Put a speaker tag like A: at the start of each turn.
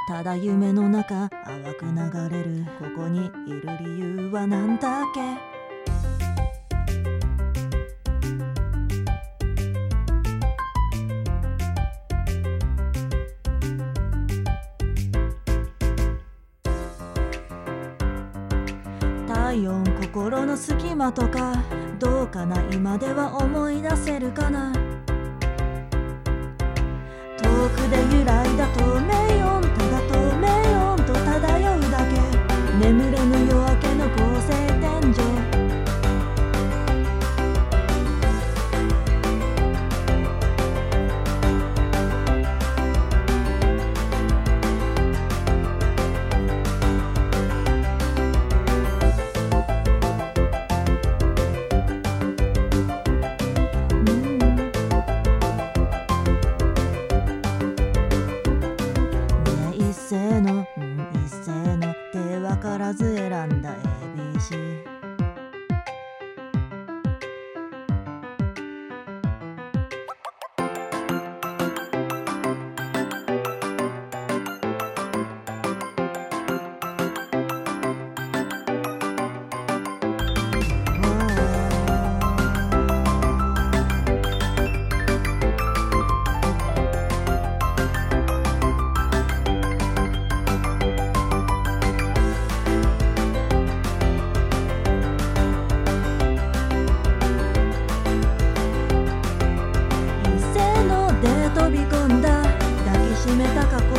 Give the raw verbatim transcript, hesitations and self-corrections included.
A: ただ夢の中淡く流れる。ここにいる理由はなんだっけ。体温、心の隙間とかどうかな、今では思い出せるかな。遠くで揺らいだ透明音、ただ透明音と漂うだけ。眠れぬ夜明けの合成天井。一斉の、うん、一斉ので分からず選んだ エービーシー。 飛び込んだ抱きしめた過去